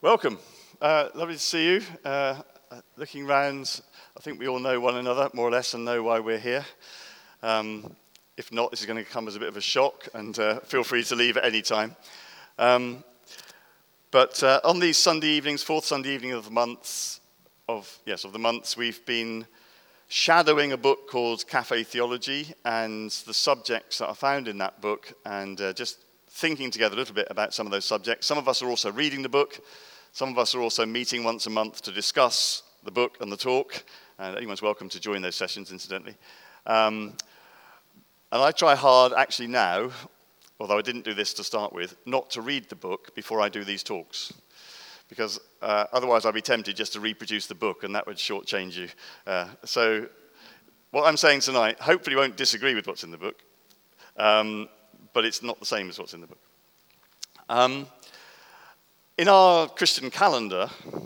Welcome. Lovely to see you. Looking round, I think we all know one another, more or less, and know why we're here. If not, this is going to come as a bit of a shock, and feel free to leave at any time. But on these Sunday evenings, fourth Sunday evening of the months, we've been shadowing a book called Cafe Theology, and the subjects that are found in that book, and just thinking together a little bit about some of those subjects. Some of us are also reading the book. Some of us are also meeting once a month to discuss the book and the talk. And anyone's welcome to join those sessions, incidentally. And I try hard, actually now, although I didn't do this to start with, not to read the book before I do these talks. Because otherwise I'd be tempted just to reproduce the book, and that would shortchange you. So what I'm saying tonight, hopefully you won't disagree with what's in the book. But it's not the same as what's in the book. In our Christian calendar,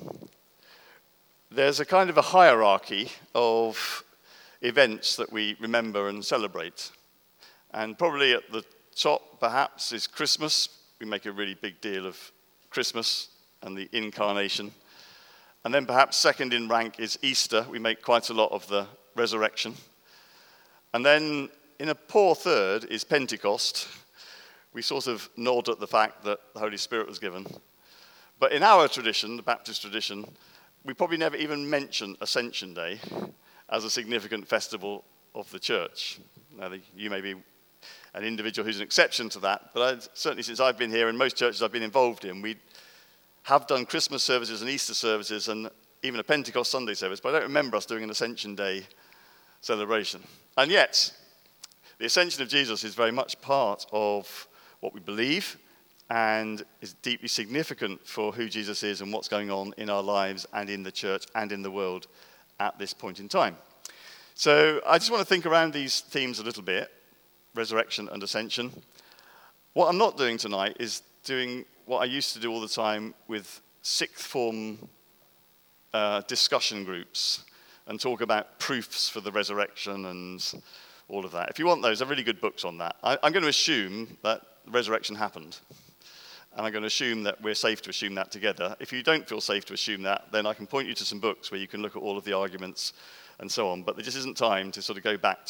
there's a kind of a hierarchy of events that we remember and celebrate. And probably at the top, perhaps, is Christmas. We make a really big deal of Christmas and the incarnation. And then perhaps second in rank is Easter. We make quite a lot of the resurrection. And then in a poor third is Pentecost. We sort of nod at the fact that the Holy Spirit was given. But in our tradition, the Baptist tradition, we probably never even mention Ascension Day as a significant festival of the church. Now, you may be an individual who's an exception to that, but certainly since I've been here, and most churches I've been involved in, we have done Christmas services and Easter services and even a Pentecost Sunday service, but I don't remember us doing an Ascension Day celebration. And yet, the ascension of Jesus is very much part of what we believe and is deeply significant for who Jesus is and what's going on in our lives and in the church and in the world at this point in time. So I just want to think around these themes a little bit, resurrection and ascension. What I'm not doing tonight is doing what I used to do all the time with sixth form discussion groups and talk about proofs for the resurrection and all of that. If you want those, there are really good books on that. I'm going to assume that the resurrection happened. And I'm going to assume that we're safe to assume that together. If you don't feel safe to assume that, then I can point you to some books where you can look at all of the arguments and so on. But there just isn't time to sort of go back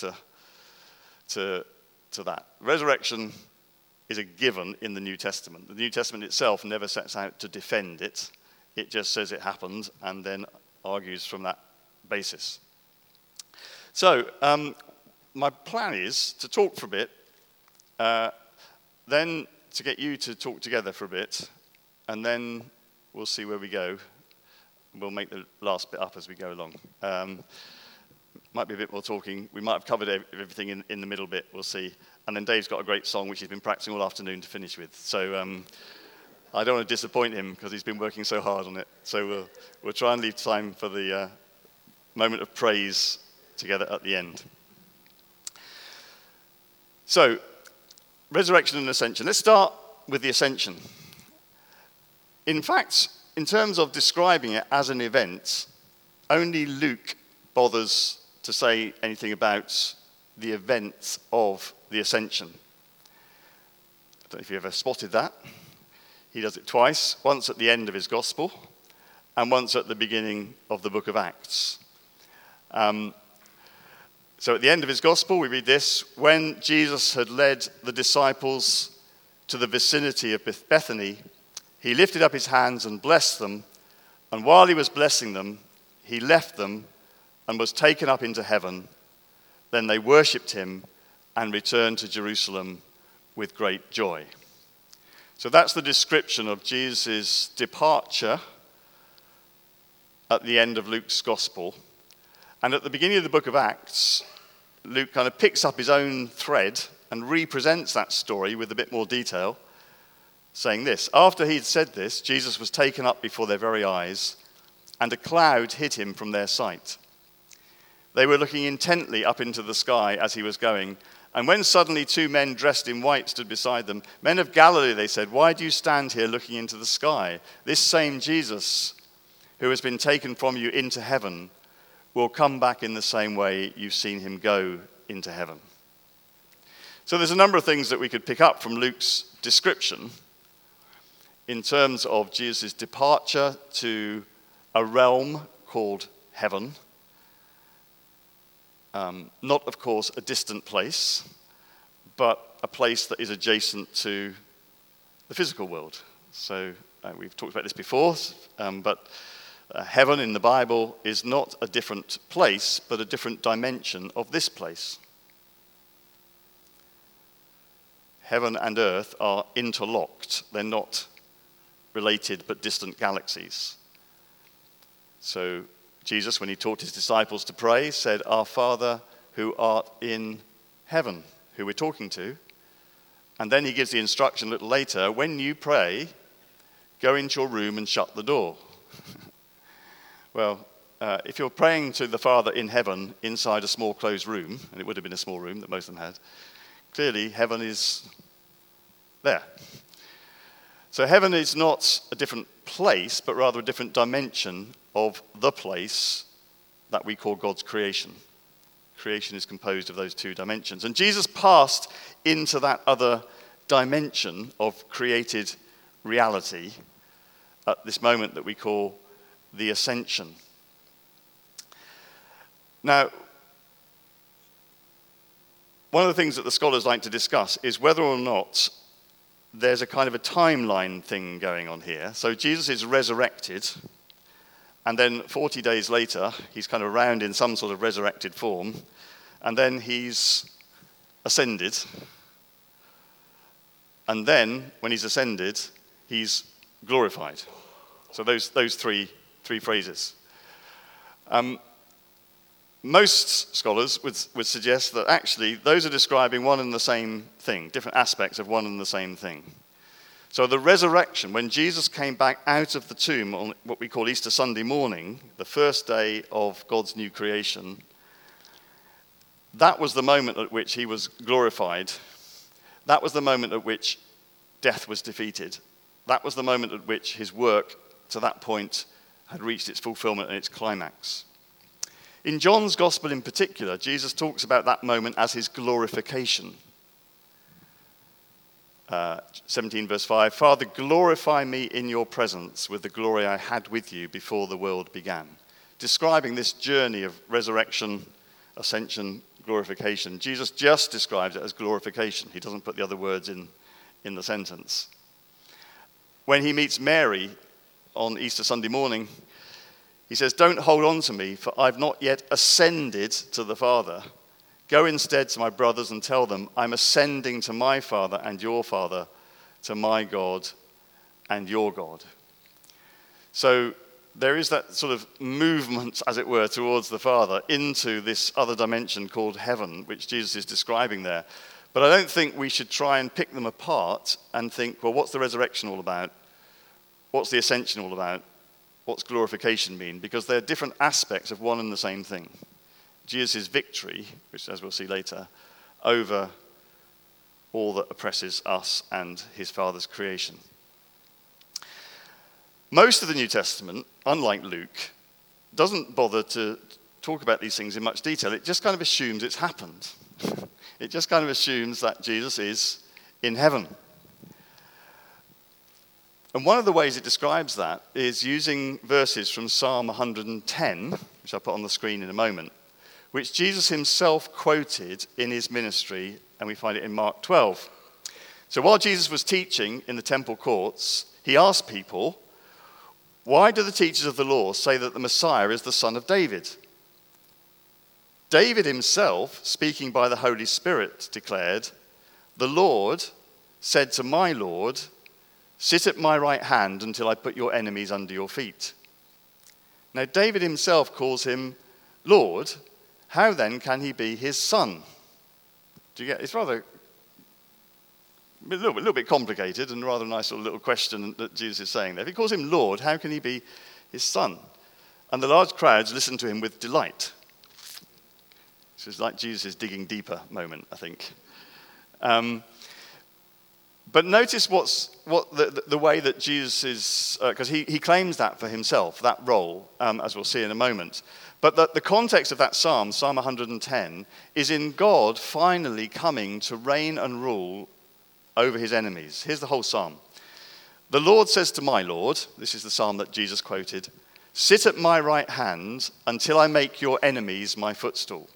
to that. Resurrection is a given in the New Testament. The New Testament itself never sets out to defend it. It just says it happened and then argues from that basis. So, my plan is to talk for a bit, then to get you to talk together for a bit, and then we'll see where we go. We'll make the last bit up as we go along. Might be a bit more talking. We might have covered everything in the middle bit, we'll see. And then Dave's got a great song which he's been practicing all afternoon to finish with. So I don't want to disappoint him because he's been working so hard on it. So we'll try and leave time for the moment of praise together at the end. So, resurrection and ascension. Let's start with the ascension. In fact, in terms of describing it as an event, only Luke bothers to say anything about the events of the ascension. I don't know if you ever spotted that. He does it twice, once at the end of his gospel and once at the beginning of the book of Acts. So at the end of his gospel, we read this: when Jesus had led the disciples to the vicinity of Bethany, he lifted up his hands and blessed them, and while he was blessing them, he left them and was taken up into heaven. Then they worshipped him and returned to Jerusalem with great joy. So that's the description of Jesus' departure at the end of Luke's gospel. And at the beginning of the book of Acts, Luke kind of picks up his own thread and represents that story with a bit more detail, saying this: after he'd said this, Jesus was taken up before their very eyes, and a cloud hid him from their sight. They were looking intently up into the sky as he was going, and when suddenly two men dressed in white stood beside them. Men of Galilee, they said, why do you stand here looking into the sky? This same Jesus, who has been taken from you into heaven, will come back in the same way you've seen him go into heaven. So there's a number of things that we could pick up from Luke's description in terms of Jesus' departure to a realm called heaven. Not, of course, a distant place, but a place that is adjacent to the physical world. So we've talked about this before, but heaven in the Bible is not a different place, but a different dimension of this place. Heaven and earth are interlocked. They're not related but distant galaxies. So Jesus, when he taught his disciples to pray, said, "Our Father who art in heaven," who we're talking to. And then he gives the instruction a little later, when you pray, go into your room and shut the door. Well, if you're praying to the Father in heaven inside a small closed room, and it would have been a small room that most of them had, clearly heaven is there. So heaven is not a different place, but rather a different dimension of the place that we call God's creation. Creation is composed of those two dimensions. And Jesus passed into that other dimension of created reality at this moment that we call the ascension. Now, one of the things that the scholars like to discuss is whether or not there's a kind of a timeline thing going on here. So Jesus is resurrected, and then 40 days later, he's kind of around in some sort of resurrected form, and then he's ascended. And then, when he's ascended, he's glorified. So those three phrases. Most scholars would suggest that actually those are describing one and the same thing, different aspects of one and the same thing. So the resurrection, when Jesus came back out of the tomb on what we call Easter Sunday morning, the first day of God's new creation, that was the moment at which he was glorified. That was the moment at which death was defeated. That was the moment at which his work to that point had reached its fulfillment and its climax. In John's Gospel in particular, Jesus talks about that moment as his glorification. 17 verse 5, "Father, glorify me in your presence with the glory I had with you before the world began." Describing this journey of resurrection, ascension, glorification. Jesus just describes it as glorification. He doesn't put the other words in the sentence. When he meets Mary on Easter Sunday morning, he says, "Don't hold on to me, for I've not yet ascended to the Father. Go instead to my brothers and tell them, I'm ascending to my Father and your Father, to my God and your God." So there is that sort of movement, as it were, towards the Father into this other dimension called heaven, which Jesus is describing there. But I don't think we should try and pick them apart and think, well, what's the resurrection all about? What's the ascension all about? What's glorification mean? Because they're different aspects of one and the same thing. Jesus' victory, which as we'll see later, over all that oppresses us and his Father's creation. Most of the New Testament, unlike Luke, doesn't bother to talk about these things in much detail. It just kind of assumes it's happened. It just kind of assumes that Jesus is in heaven. And one of the ways it describes that is using verses from Psalm 110, which I'll put on the screen in a moment, which Jesus himself quoted in his ministry, and we find it in Mark 12. So while Jesus was teaching in the temple courts, he asked people, "Why do the teachers of the law say that the Messiah is the son of David?" David himself, speaking by the Holy Spirit, declared, "The Lord said to my Lord, sit at my right hand until I put your enemies under your feet." Now David himself calls him Lord. How then can he be his son? Do you get? It's rather a little bit complicated and rather a nice little question that Jesus is saying there. If he calls him Lord, how can he be his son? And the large crowds listened to him with delight. This is like Jesus' digging deeper moment, I think. But notice what the way that Jesus is, because he claims that for himself, that role, as we'll see in a moment. But the context of that psalm, Psalm 110, is in God finally coming to reign and rule over his enemies. Here's the whole psalm. The Lord says to my Lord, this is the psalm that Jesus quoted, sit at my right hand until I make your enemies my footstool.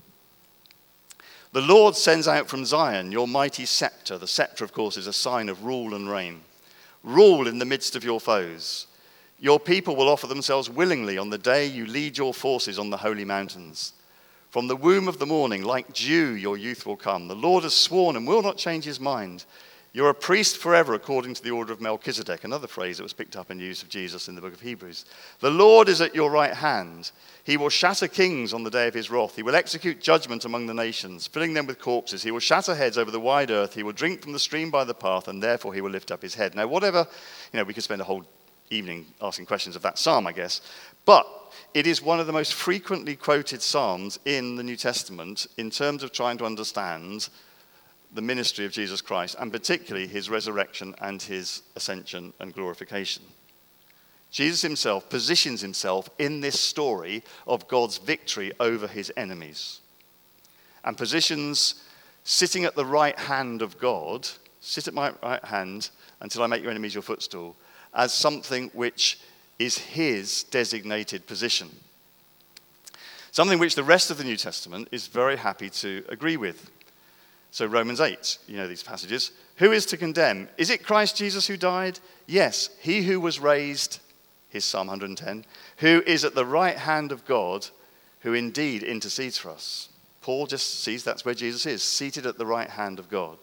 The Lord sends out from Zion your mighty scepter. The scepter, of course, is a sign of rule and reign. Rule in the midst of your foes. Your people will offer themselves willingly on the day you lead your forces on the holy mountains. From the womb of the morning, like dew, your youth will come. The Lord has sworn and will not change his mind. You're a priest forever according to the order of Melchizedek, another phrase that was picked up in use of Jesus in the book of Hebrews. The Lord is at your right hand. He will shatter kings on the day of his wrath. He will execute judgment among the nations, filling them with corpses. He will shatter heads over the wide earth. He will drink from the stream by the path, and therefore he will lift up his head. Now, whatever, we could spend a whole evening asking questions of that psalm, I guess. But it is one of the most frequently quoted psalms in the New Testament in terms of trying to understand the ministry of Jesus Christ, and particularly his resurrection and his ascension and glorification. Jesus himself positions himself in this story of God's victory over his enemies, and positions sitting at the right hand of God, sit at my right hand until I make your enemies your footstool, as something which is his designated position. Something which the rest of the New Testament is very happy to agree with. So Romans 8, you know these passages. Who is to condemn? Is it Christ Jesus who died? Yes, he who was raised, here's Psalm 110, who is at the right hand of God, who indeed intercedes for us. Paul just sees that's where Jesus is, seated at the right hand of God.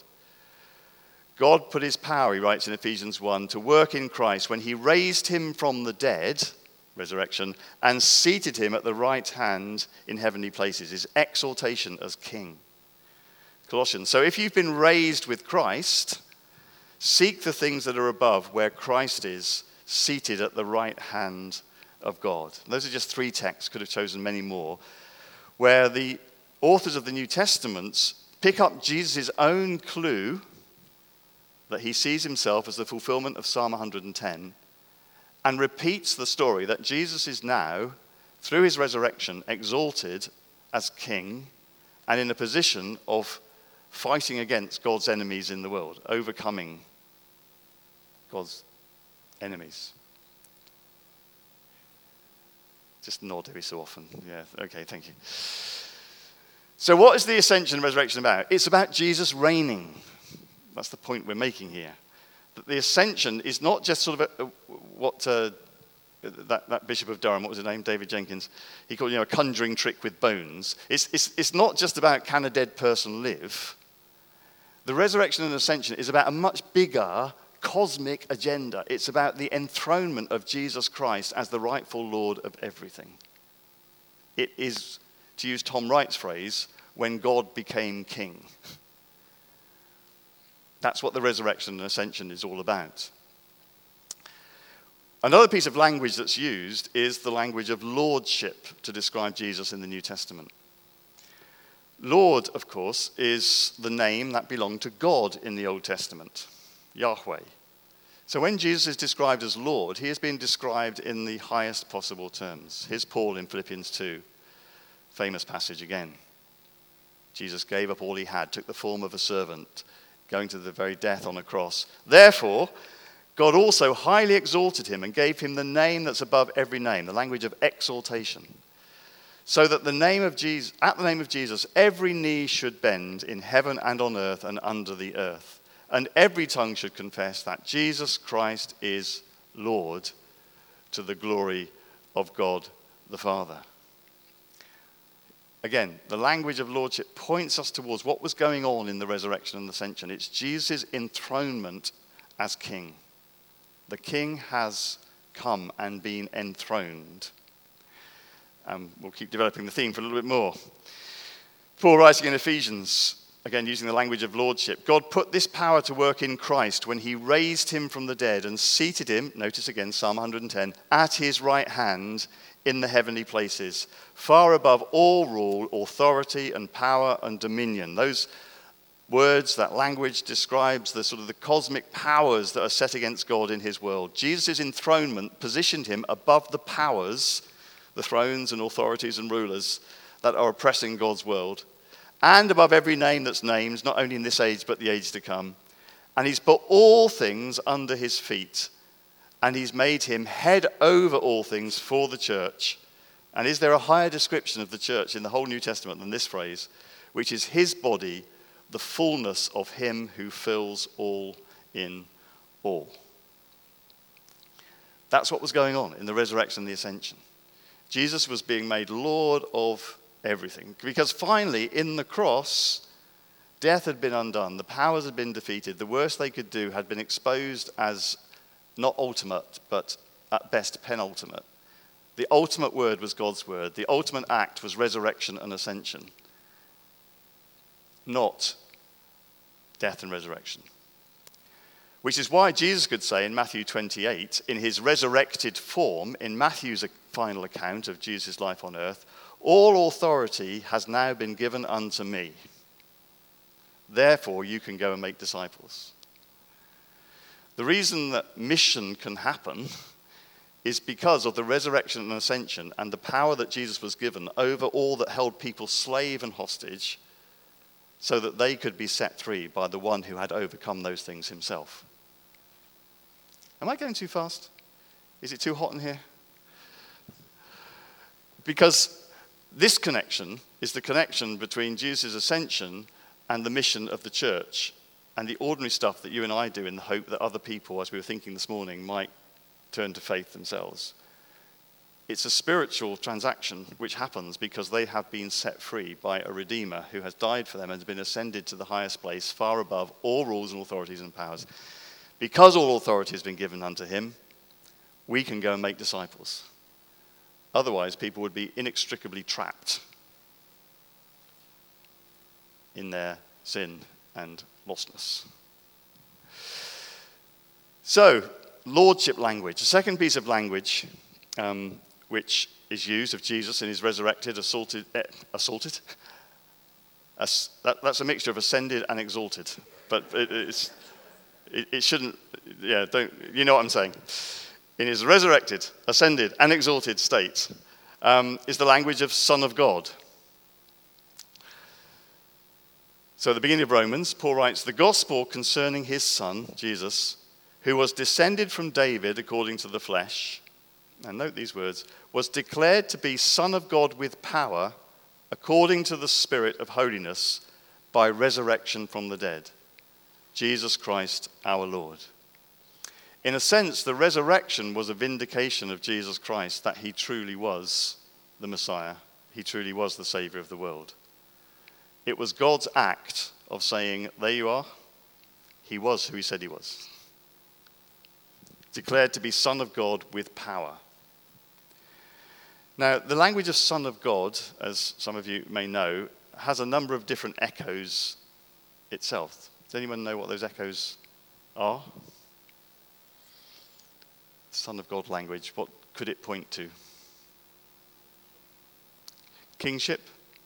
God put his power, he writes in Ephesians 1, to work in Christ when he raised him from the dead, resurrection, and seated him at the right hand in heavenly places, his exaltation as king. Colossians. So if you've been raised with Christ, seek the things that are above, where Christ is seated at the right hand of God. And those are just 3 texts, could have chosen many more, where the authors of the New Testament pick up Jesus' own clue that he sees himself as the fulfillment of Psalm 110, and repeats the story that Jesus is now, through his resurrection, exalted as king and in a position of fighting against God's enemies in the world, overcoming God's enemies. Just nod every so often. Yeah, okay, thank you. So what is the ascension and resurrection about? It's about Jesus reigning. That's the point we're making here. That the ascension is not just sort of what that Bishop of Durham, what was his name? David Jenkins. He called a conjuring trick with bones. It's not just about can a dead person live. The resurrection and ascension is about a much bigger cosmic agenda. It's about the enthronement of Jesus Christ as the rightful Lord of everything. It is, to use Tom Wright's phrase, when God became king. That's what the resurrection and ascension is all about. Another piece of language that's used is the language of lordship to describe Jesus in the New Testament. Lord, of course, is the name that belonged to God in the Old Testament, Yahweh. So when Jesus is described as Lord, he has been described in the highest possible terms. Here's Paul in Philippians 2, famous passage again. Jesus gave up all he had, took the form of a servant, going to the very death on a cross. Therefore, God also highly exalted him and gave him the name that's above every name, the language of exaltation. So that at the name of Jesus, every knee should bend in heaven and on earth and under the earth. And every tongue should confess that Jesus Christ is Lord, to the glory of God the Father. Again, the language of lordship points us towards what was going on in the resurrection and ascension. It's Jesus' enthronement as king. The king has come and been enthroned. We'll keep developing the theme for a little bit more. Paul writing in Ephesians, again using the language of lordship, God put this power to work in Christ when he raised him from the dead and seated him, notice again Psalm 110, at his right hand in the heavenly places, far above all rule, authority and power and dominion. Those words, that language describes the sort of the cosmic powers that are set against God in his world. Jesus' enthronement positioned him above the powers, the thrones and authorities and rulers that are oppressing God's world, and above every name that's named, not only in this age but the age to come. And he's put all things under his feet and he's made him head over all things for the church. And is there a higher description of the church in the whole New Testament than this phrase, which is his body, the fullness of him who fills all in all? That's what was going on in the resurrection and the ascension. Jesus was being made Lord of everything, because finally in the cross, death had been undone, the powers had been defeated, the worst they could do had been exposed as not ultimate, but at best penultimate. The ultimate word was God's word. The ultimate act was resurrection and ascension, not death and resurrection. Which is why Jesus could say in Matthew 28, in his resurrected form, in Matthew's final account of Jesus' life on earth, all authority has now been given unto me. Therefore, you can go and make disciples. The reason that mission can happen is because of the resurrection and ascension and the power that Jesus was given over all that held people slave and hostage, so that they could be set free by the one who had overcome those things himself. Am I going too fast? Is it too hot in here? Because this connection is the connection between Jesus' ascension and the mission of the church, and the ordinary stuff that you and I do in the hope that other people, as we were thinking this morning, might turn to faith themselves. It's a spiritual transaction which happens because they have been set free by a Redeemer who has died for them and has been ascended to the highest place, far above all rules and authorities and powers. Because all authority has been given unto him, we can go and make disciples. Otherwise, people would be inextricably trapped in their sin and lostness. So, lordship language. The second piece of language which is used of Jesus in his resurrected, assaulted. That's a mixture of ascended and exalted. But it shouldn't, you know what I'm saying. In his resurrected, ascended, and exalted state is the language of Son of God. So at the beginning of Romans, Paul writes, the gospel concerning his Son, Jesus, who was descended from David according to the flesh, and note these words, was declared to be Son of God with power according to the Spirit of holiness by resurrection from the dead, Jesus Christ our Lord. In a sense, the resurrection was a vindication of Jesus Christ that he truly was the Messiah. He truly was the Savior of the world. It was God's act of saying, there you are, he was who he said he was. Declared to be Son of God with power. Now, the language of Son of God, as some of you may know, has a number of different echoes itself. Does anyone know what those echoes are? Son of God language, what could it point to? Kingship?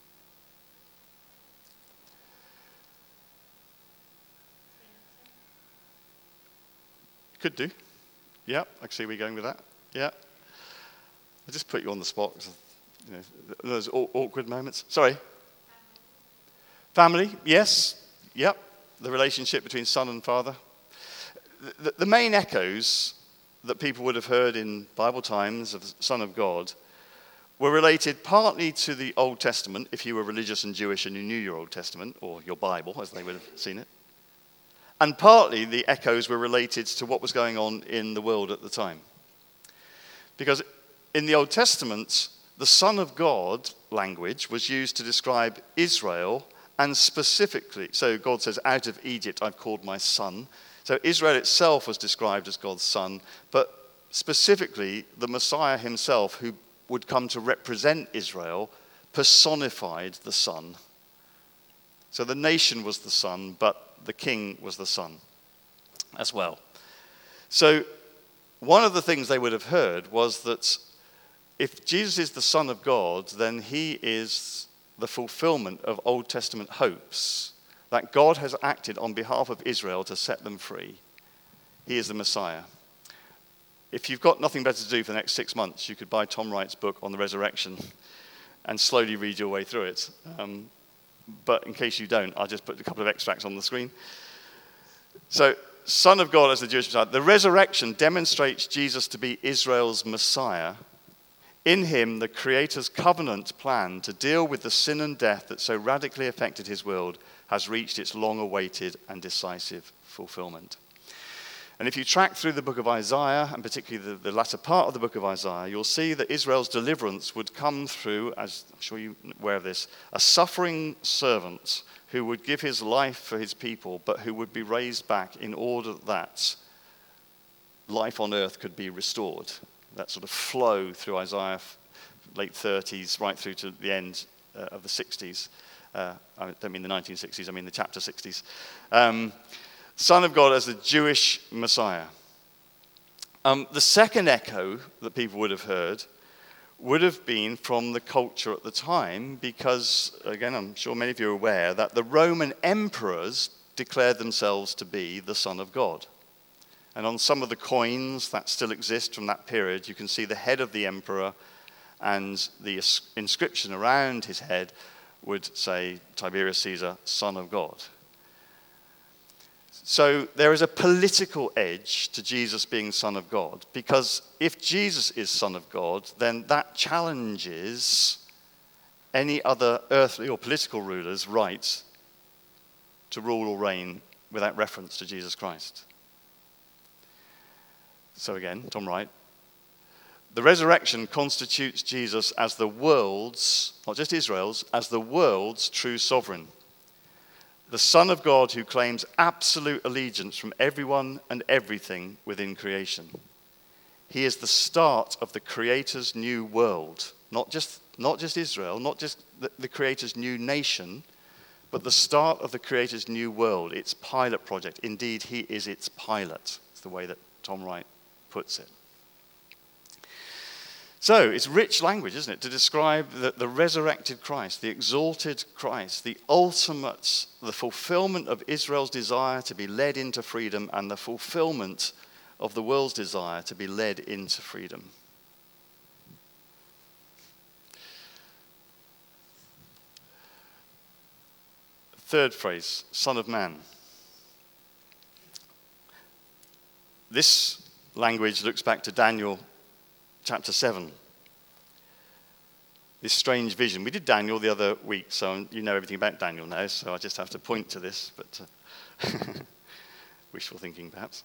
Could do. Yeah, I see where you're going with that. Yeah. I just put you on the spot. You know, those awkward moments. Sorry. Family, yes. Yep. The relationship between son and father. The main echoes that people would have heard in Bible times of the Son of God were related partly to the Old Testament, if you were religious and Jewish and you knew your Old Testament, or your Bible, as they would have seen it. And partly the echoes were related to what was going on in the world at the time. Because in the Old Testament, the Son of God language was used to describe Israel, and specifically, so God says, out of Egypt I've called my son. So Israel itself was described as God's son, but specifically the Messiah himself, who would come to represent Israel, personified the son. So the nation was the son, but the king was the son as well. So one of the things they would have heard was that if Jesus is the Son of God, then he is the fulfillment of Old Testament hopes, that God has acted on behalf of Israel to set them free. He is the Messiah. If you've got nothing better to do for the next 6 months, you could buy Tom Wright's book on the resurrection and slowly read your way through it. But in case you don't, I'll just put a couple of extracts on the screen. So Son of God as the Jewish Messiah. The resurrection demonstrates Jesus to be Israel's Messiah. In him, the Creator's covenant plan to deal with the sin and death that so radically affected his world has reached its long-awaited and decisive fulfillment. And if you track through the book of Isaiah, and particularly the latter part of the book of Isaiah, you'll see that Israel's deliverance would come through, as I'm sure you're aware of this, a suffering servant who would give his life for his people, but who would be raised back in order that life on earth could be restored. That sort of flow through Isaiah, late 30s, right through to the end of the 60s. I don't mean the 1960s, I mean the chapter 60s. Son of God as the Jewish Messiah. The second echo that people would have heard would have been from the culture at the time, because, again, I'm sure many of you are aware that the Roman emperors declared themselves to be the Son of God. And on some of the coins that still exist from that period, you can see the head of the emperor, and the inscription around his head would say, Tiberius Caesar, Son of God. So there is a political edge to Jesus being Son of God, because if Jesus is Son of God, then that challenges any other earthly or political ruler's right to rule or reign without reference to Jesus Christ. So again, Tom Wright, the resurrection constitutes Jesus as the world's, not just Israel's, as the world's true sovereign. The Son of God who claims absolute allegiance from everyone and everything within creation. He is the start of the Creator's new world. Not just Israel, not just the Creator's new nation, but the start of the Creator's new world, its pilot project. Indeed, he is its pilot. It's the way that Tom Wright puts it. So it's rich language, isn't it, to describe the resurrected Christ, the exalted Christ, the ultimate, the fulfillment of Israel's desire to be led into freedom, and the fulfillment of the world's desire to be led into freedom. Third phrase, Son of Man. This language looks back to Daniel chapter 7. This strange vision. We did Daniel the other week, so you know everything about Daniel now, so I just have to point to this, but wishful thinking perhaps.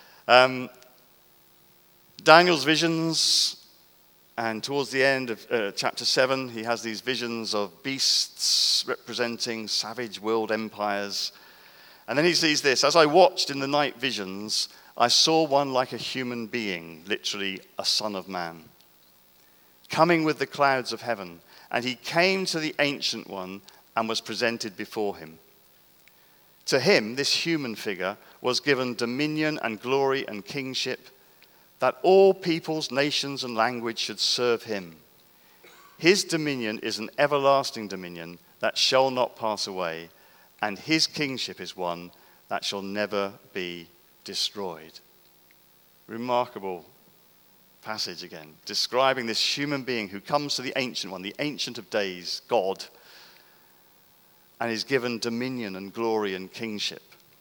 Daniel's visions, and towards the end of chapter 7, he has these visions of beasts representing savage world empires. And then he sees this, as I watched in the night visions, I saw one like a human being, literally a son of man, coming with the clouds of heaven. And he came to the Ancient One and was presented before him. To him, this human figure, was given dominion and glory and kingship, that all peoples, nations, and language should serve him. His dominion is an everlasting dominion that shall not pass away, and his kingship is one that shall never be destroyed. Remarkable passage again, describing this human being who comes to the Ancient One, the Ancient of Days, God, and is given dominion and glory and kingship.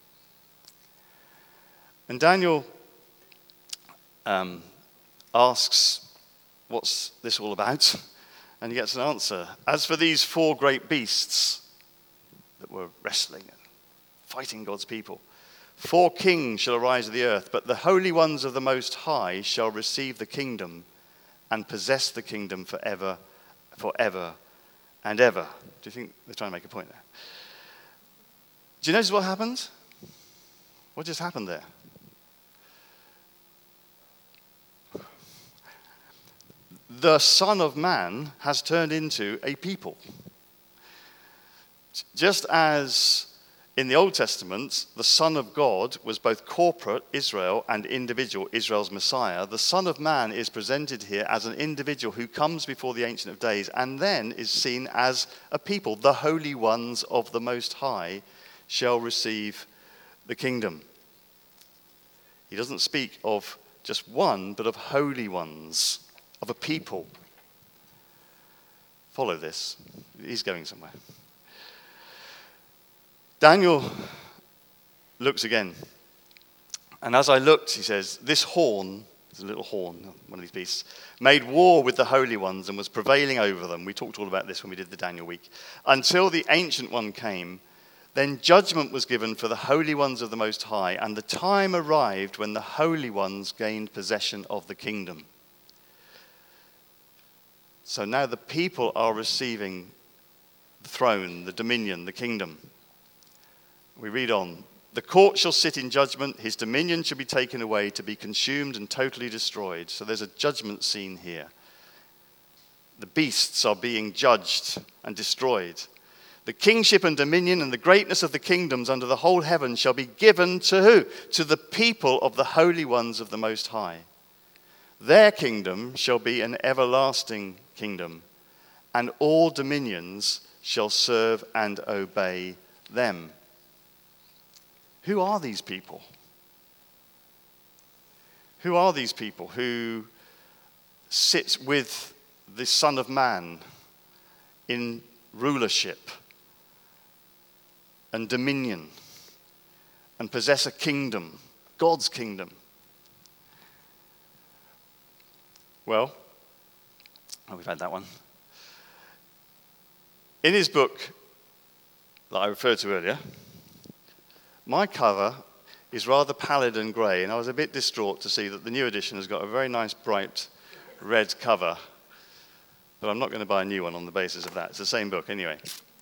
And Daniel asks, what's this all about? And he gets an answer. As for these four great beasts that were wrestling and fighting God's people, 4 kings shall arise of the earth, but the holy ones of the Most High shall receive the kingdom and possess the kingdom forever and ever. Do you think they're trying to make a point there? Do you notice what happened? What just happened there? The Son of Man has turned into a people. Just as in the Old Testament, the Son of God was both corporate, Israel, and individual, Israel's Messiah, the Son of Man is presented here as an individual who comes before the Ancient of Days and then is seen as a people. The holy ones of the Most High shall receive the kingdom. He doesn't speak of just one, but of holy ones, of a people. Follow this. He's going somewhere. Daniel looks again And as I looked, he says, this horn, it's a little horn, one of these beasts, made war with the holy ones and was prevailing over them. We talked all about this when we did the Daniel week. Until the Ancient One came, then judgment was given for the holy ones of the Most High, and the time arrived when the holy ones gained possession of the kingdom. So now the people are receiving the throne, the dominion, the kingdom. We read on. The court shall sit in judgment, his dominion shall be taken away to be consumed and totally destroyed. So there's a judgment scene here. The beasts are being judged and destroyed. The kingship and dominion and the greatness of the kingdoms under the whole heaven shall be given to who? To the people of the holy ones of the Most High. Their kingdom shall be an everlasting kingdom, and all dominions shall serve and obey them. Who are these people? Who are these people who sit with the Son of Man in rulership and dominion and possess a kingdom, God's kingdom? Well, we've had that one. In his book that I referred to earlier, my cover is rather pallid and grey, and I was a bit distraught to see that the new edition has got a very nice bright red cover. But I'm not going to buy a new one on the basis of that. It's the same book anyway.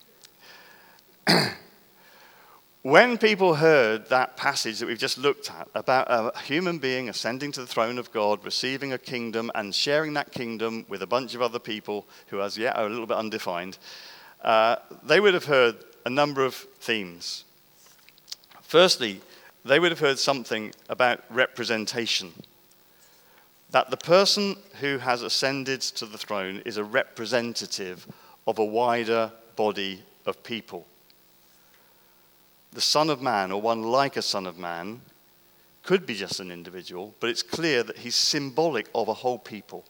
When people heard that passage that we've just looked at about a human being ascending to the throne of God, receiving a kingdom and sharing that kingdom with a bunch of other people who as yet are a little bit undefined, they would have heard a number of themes. Firstly, they would have heard something about representation. That the person who has ascended to the throne is a representative of a wider body of people. The Son of Man, or one like a Son of Man, could be just an individual, but it's clear that he's symbolic of a whole people.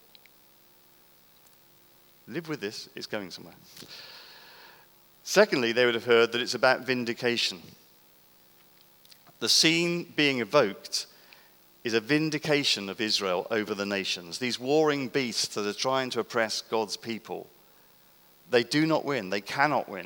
Live with this, it's going somewhere. Secondly, they would have heard that it's about vindication. The scene being evoked is a vindication of Israel over the nations. These warring beasts that are trying to oppress God's people, they do not win, they cannot win.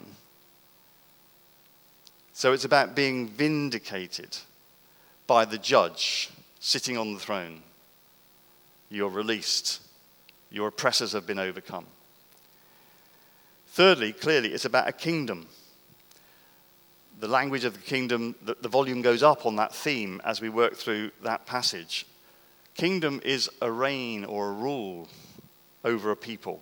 So it's about being vindicated by the judge sitting on the throne. You're released. Your oppressors have been overcome. Thirdly, clearly, it's about a kingdom. The language of the kingdom, the volume goes up on that theme as we work through that passage. Kingdom is a reign or a rule over a people.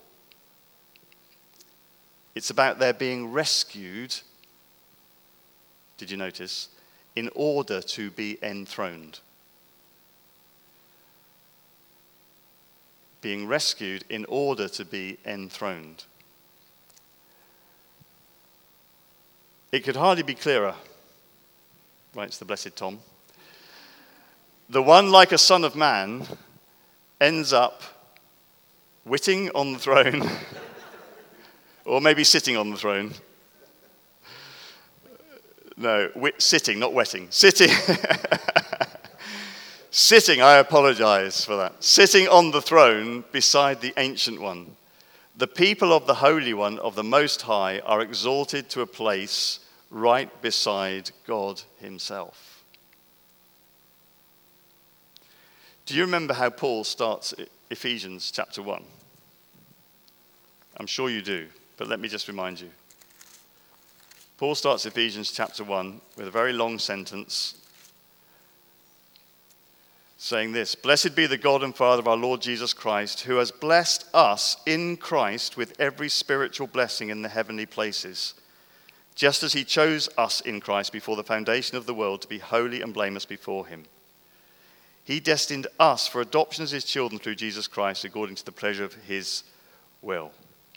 It's about their being rescued, did you notice, in order to be enthroned. Being rescued in order to be enthroned. It could hardly be clearer, writes the blessed Tom. The one like a Son of Man ends up witting on the throne, or maybe sitting on the throne. No, sitting, not wetting. Sitting. Sitting, I apologize for that. Sitting on the throne beside the Ancient One. The people of the Holy One of the Most High are exalted to a place right beside God himself. Do you remember how Paul starts Ephesians chapter 1? I'm sure you do, but let me just remind you. Paul starts Ephesians chapter 1 with a very long sentence saying this: Blessed be the God and Father of our Lord Jesus Christ, who has blessed us in Christ with every spiritual blessing in the heavenly places, just as he chose us in Christ before the foundation of the world to be holy and blameless before him. He destined us for adoption as his children through Jesus Christ, according to the pleasure of his will.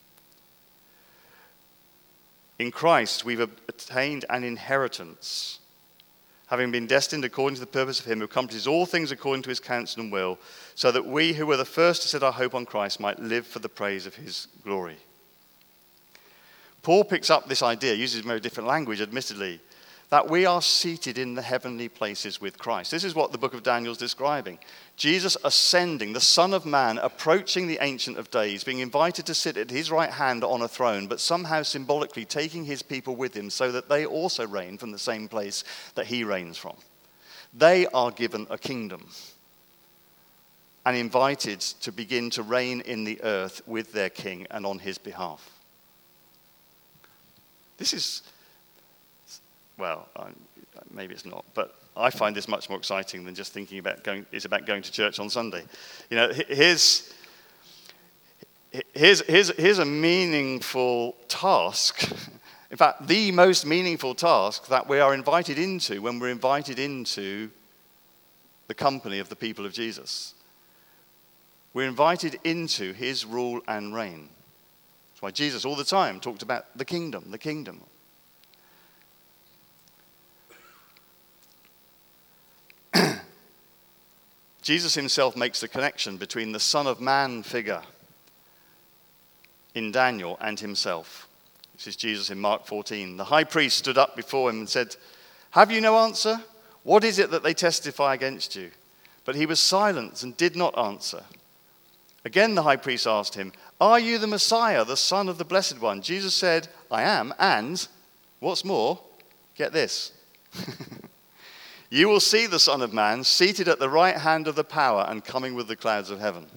In Christ, we've obtained an inheritance, having been destined according to the purpose of him who accomplishes all things according to his counsel and will, so that we who were the first to set our hope on Christ might live for the praise of his glory. Paul picks up this idea, uses very different language, admittedly, that we are seated in the heavenly places with Christ. This is what the book of Daniel is describing. Jesus ascending, the Son of Man, approaching the Ancient of Days, being invited to sit at his right hand on a throne, but somehow symbolically taking his people with him so that they also reign from the same place that he reigns from. They are given a kingdom and invited to begin to reign in the earth with their king and on his behalf. This is, well, maybe it's not, but I find this much more exciting than just thinking about going to church on Sunday. You know, here's a meaningful task. In fact, the most meaningful task that we are invited into when we're invited into the company of the people of Jesus. We're invited into his rule and reign. That's why Jesus all the time talked about the kingdom, the kingdom. Jesus himself makes the connection between the Son of Man figure in Daniel and himself. This is Jesus in Mark 14. The high priest stood up before him and said, "Have you no answer? What is it that they testify against you?" But he was silent and did not answer. Again the high priest asked him, "Are you the Messiah, the Son of the Blessed One?" Jesus said, "I am, and what's more, get this. You will see the Son of Man seated at the right hand of the power and coming with the clouds of heaven."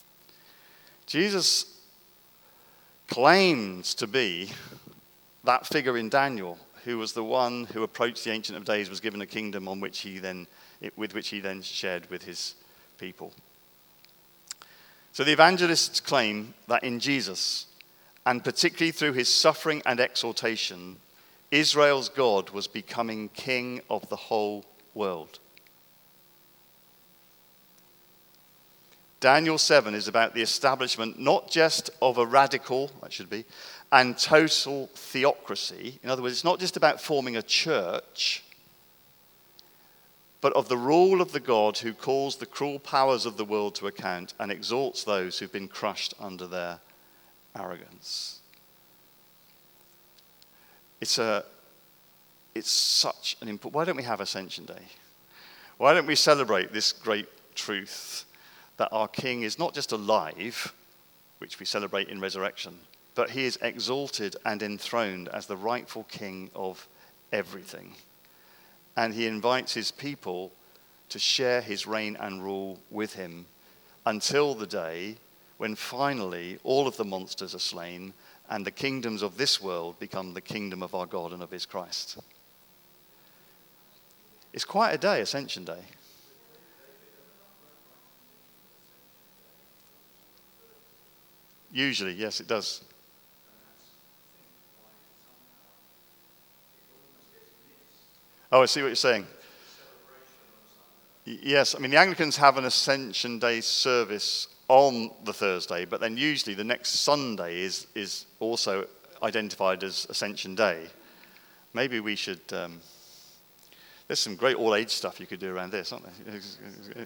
Jesus claims to be that figure in Daniel who was the one who approached the Ancient of Days, was given a kingdom with which he then shared with his people. So the evangelists claim that in Jesus, and particularly through his suffering and exaltation, Israel's God was becoming king of the whole world. Daniel 7 is about the establishment not just of a radical, and total theocracy. In other words, it's not just about forming a church, but of the rule of the God who calls the cruel powers of the world to account and exalts those who've been crushed under their arrogance. It's such an important... Why don't we have Ascension Day? Why don't we celebrate this great truth that our King is not just alive, which we celebrate in resurrection, but he is exalted and enthroned as the rightful King of everything. And he invites his people to share his reign and rule with him until the day when finally all of the monsters are slain and the kingdoms of this world become the kingdom of our God and of his Christ. It's quite a day, Ascension Day. Usually, yes, it does. Oh, I see what you're saying. Yes, I mean, the Anglicans have an Ascension Day service on the Thursday, but then usually the next Sunday is also identified as Ascension Day. Maybe we should... there's some great all-age stuff you could do around this, aren't there?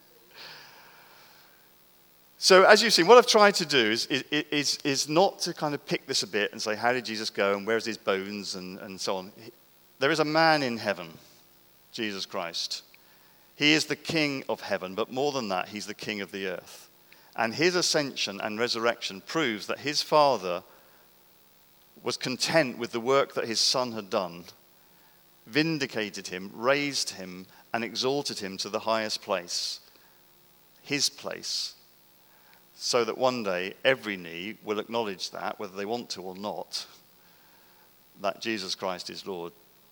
So as you've seen, what I've tried to do is not to kind of pick this a bit and say, how did Jesus go and where's his bones and so on. There is a man in heaven, Jesus Christ. He is the King of heaven, but more than that, he's the King of the earth. And his ascension and resurrection proves that his Father was content with the work that his Son had done, vindicated him, raised him, and exalted him to the highest place, his place, so that one day every knee will acknowledge that, whether they want to or not, that Jesus Christ is Lord.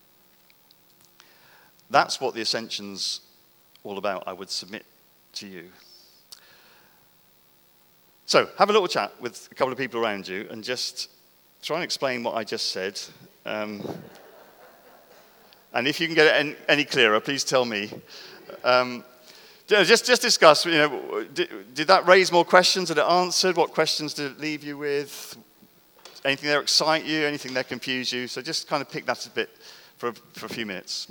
That's what the Ascension's all about, I would submit to you. So, have a little chat with a couple of people around you and just try and explain what I just said. And if you can get it any clearer, please tell me. Just discuss, did that raise more questions? Did it answer? What questions did it leave you with? Anything there excite you? Anything there confuse you? So just kind of pick that a bit for a few minutes.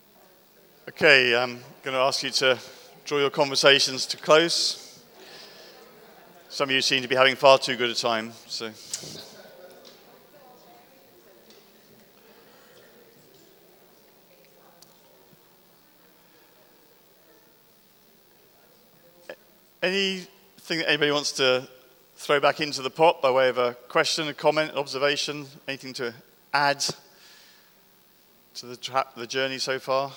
Okay, I'm going to ask you to draw your conversations to close. Some of you seem to be having far too good a time, so. Anything that anybody wants to throw back into the pot by way of a question, a comment, an observation, anything to add to the journey so far?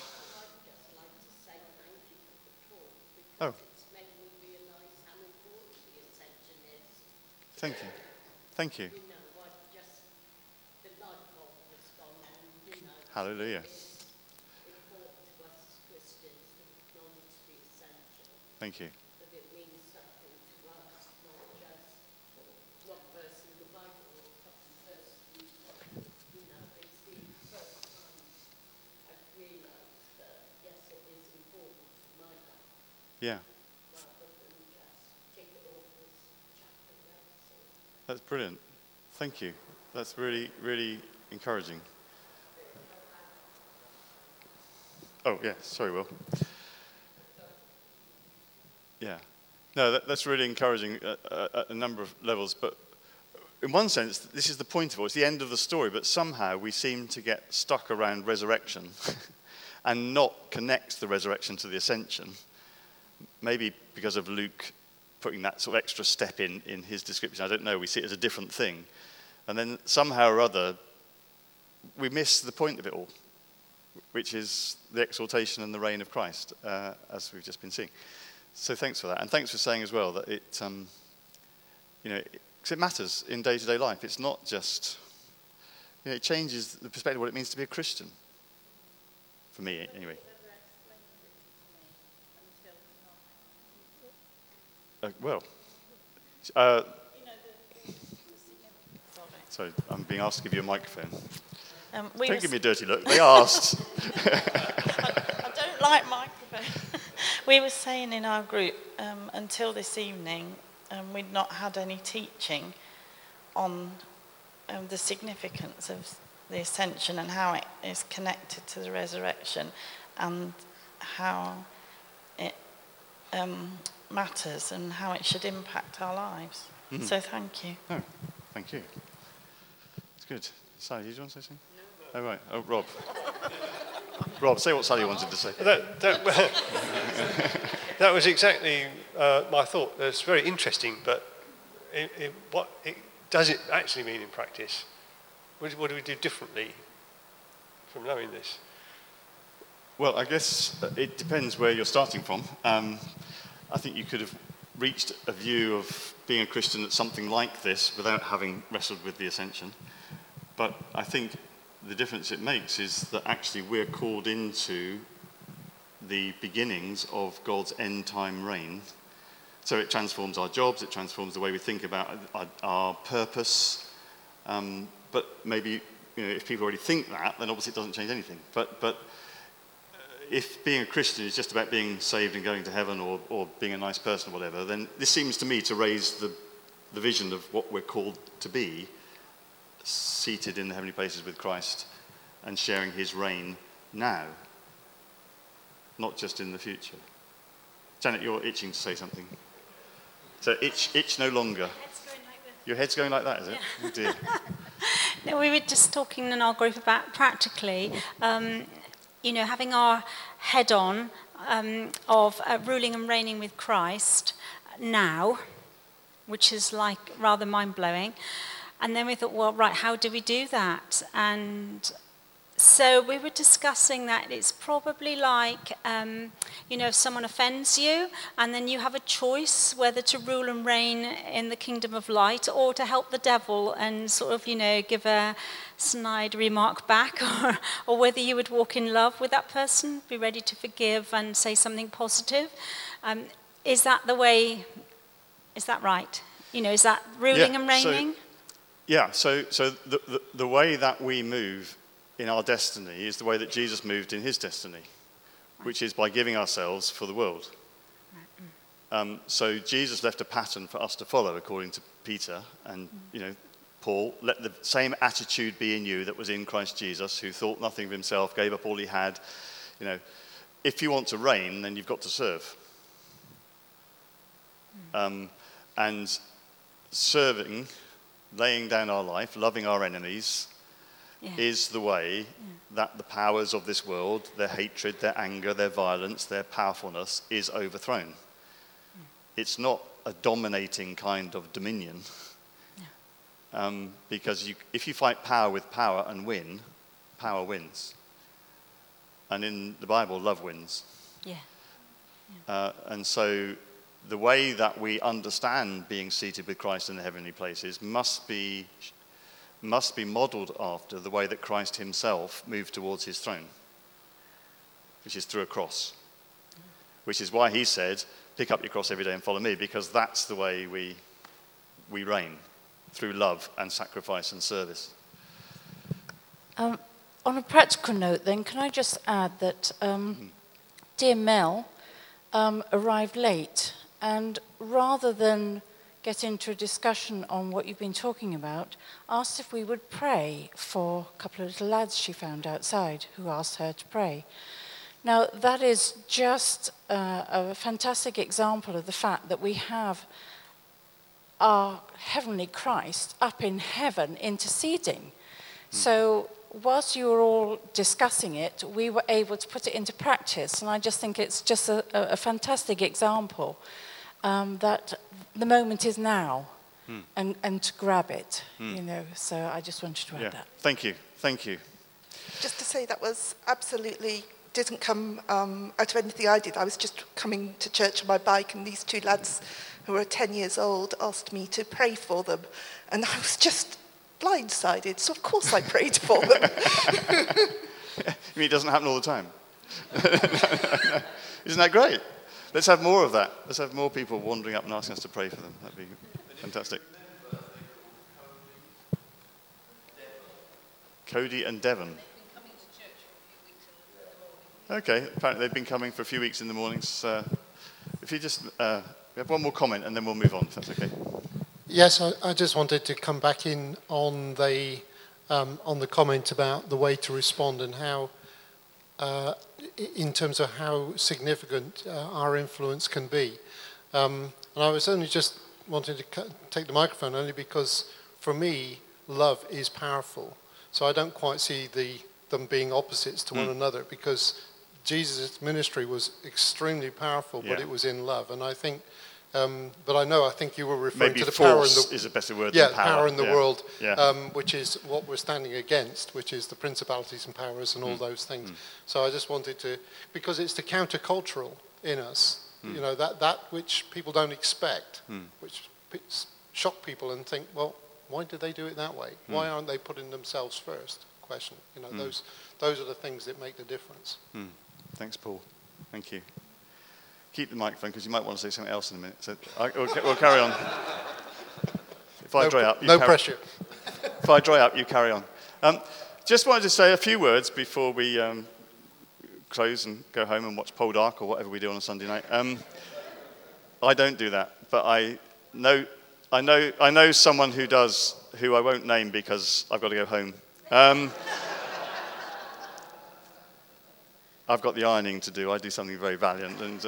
Oh. Thank you. Thank you. Hallelujah. Thank you. Yeah. That's brilliant. Thank you. That's really, really encouraging. Oh, yeah. Sorry, Will. Yeah. No, that's really encouraging at a number of levels. But in one sense, this is the point of it. It's the end of the story. But somehow we seem to get stuck around resurrection and not connect the resurrection to the ascension. Maybe because of Luke putting that sort of extra step in his description. I don't know. We see it as a different thing. And then somehow or other, we miss the point of it all, which is the exaltation and the reign of Christ, as we've just been seeing. So thanks for that. And thanks for saying as well that it, because it matters in day-to-day life. It's not just, it changes the perspective of what it means to be a Christian. For me, anyway. Sorry, I'm being asked to give you a microphone. Don't give me a dirty look. They asked. I don't like microphones. We were saying in our group until this evening, we'd not had any teaching on the significance of the ascension and how it is connected to the resurrection and how it matters and how it should impact our lives. Mm-hmm. So thank you. Oh, thank you. It's good. Sally, did you want to say something? No. Oh, right. Oh, Rob. Rob, say what Sally wanted to say. That was exactly my thought. That's very interesting, but what does it actually mean in practice? What do we do differently from knowing this? Well, I guess it depends where you're starting from. I think you could have reached a view of being a Christian at something like this without having wrestled with the ascension. But I think the difference it makes is that actually we're called into the beginnings of God's end-time reign. So it transforms our jobs, it transforms the way we think about our purpose. But maybe, if people already think that, then obviously it doesn't change anything. But if being a Christian is just about being saved and going to heaven or being a nice person or whatever, then this seems to me to raise the vision of what we're called to be, seated in the heavenly places with Christ and sharing his reign now, not just in the future. Janet, you're itching to say something. So itch no longer. Your head's going like that, is it? Yeah. Oh dear. No, we were just talking in our group about practically, having our head on of ruling and reigning with Christ now, which is like rather mind-blowing. And then we thought, well, right, how do we do that? And so we were discussing that it's probably like, if someone offends you, and then you have a choice whether to rule and reign in the kingdom of light or to help the devil and sort of, give a snide remark back, or whether you would walk in love with that person, be ready to forgive and say something positive. Is that the way, is that right? Is that ruling and reigning? So the way that we move in our destiny is the way that Jesus moved in his destiny, which is by giving ourselves for the world. So Jesus left a pattern for us to follow, according to Peter and Paul. Let the same attitude be in you that was in Christ Jesus, who thought nothing of himself, gave up all he had. If you want to reign, then you've got to serve. And serving, laying down our life, loving our enemies, is the way that the powers of this world, their hatred, their anger, their violence, their powerfulness, is overthrown. It's not a dominating kind of dominion. Because if you fight power with power and win, power wins. And in the Bible, love wins. And so the way that we understand being seated with Christ in the heavenly places must be modeled after the way that Christ himself moved towards his throne, which is through a cross. Which is why he said, pick up your cross every day and follow me, because that's the way we reign, through love and sacrifice and service. On a practical note then, can I just add that dear Mel arrived late, and rather than get into a discussion on what you've been talking about, asked if we would pray for a couple of little lads she found outside who asked her to pray. Now, that is just a fantastic example of the fact that we have our heavenly Christ up in heaven interceding. So whilst you were all discussing it, we were able to put it into practice, and I just think it's just a fantastic example that the moment is now, and to grab it, you know. So I just wanted to add that. Thank you. Just to say that was absolutely didn't come out of anything I did. I was just coming to church on my bike, and these two lads who were 10 years old asked me to pray for them, and I was just blindsided. So of course I prayed for them. You mean it doesn't happen all the time? Isn't that great? Let's have more of that. Let's have more people wandering up and asking us to pray for them. That'd be fantastic. Cody and Devon. Okay, apparently they've been coming for a few weeks in the mornings. If you just, we have one more comment and then we'll move on, if that's okay. Yes, I just wanted to come back in on the comment about the way to respond and how, in terms of how significant our influence can be. And I was only just wanting to take the microphone only because, for me, love is powerful. So I don't quite see them being opposites to one another, because Jesus' ministry was extremely powerful, but it was in love. And I think, but I think you were referring Maybe to the force power in the... is a better word than power. Power in the world, Yeah. which is what we're standing against, which is the principalities and powers and all those things. So I just wanted to, because it's the countercultural in us, you know, that which people don't expect, which shock people and think, well, why did they do it that way? Why aren't they putting themselves first? Question. You know, those are the things that make the difference. Thanks, Paul. Thank you. Keep the microphone, because you might want to say something else in a minute. So we'll carry on. If I dry up, no pressure. If I dry up, you carry on. Just wanted to say a few words before we close and go home and watch Poldark or whatever we do on a Sunday night. I don't do that, but I know someone who does, who I won't name because I've got to go home. I've got the ironing to do. I do something very valiant. And